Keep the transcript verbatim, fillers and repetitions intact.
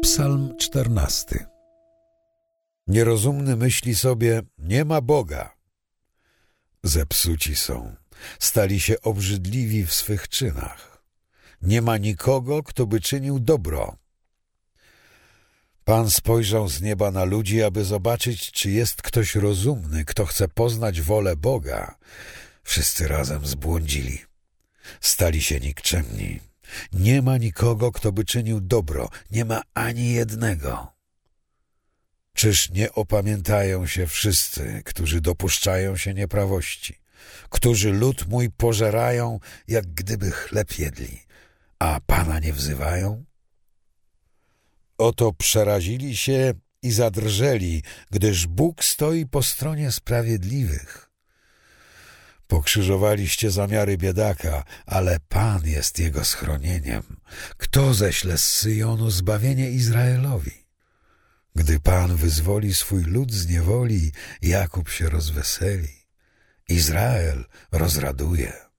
Psalm czternasty. Nierozumny myśli sobie, nie ma Boga. Zepsuci są, stali się obrzydliwi w swych czynach. Nie ma nikogo, kto by czynił dobro. Pan spojrzał z nieba na ludzi, aby zobaczyć, czy jest ktoś rozumny, kto chce poznać wolę Boga. Wszyscy razem zbłądzili. Stali się nikczemni. Nie ma nikogo, kto by czynił dobro. Nie ma ani jednego. Czyż nie opamiętają się wszyscy, którzy dopuszczają się nieprawości, którzy lud mój pożerają, jak gdyby chleb jedli, a Pana nie wzywają? Oto przerazili się i zadrżeli, gdyż Bóg stoi po stronie sprawiedliwych. Pokrzyżowaliście zamiary biedaka, ale Pan jest jego schronieniem. Kto ześle z Syjonu zbawienie Izraelowi? Gdy Pan wyzwoli swój lud z niewoli, Jakub się rozweseli, Izrael rozraduje.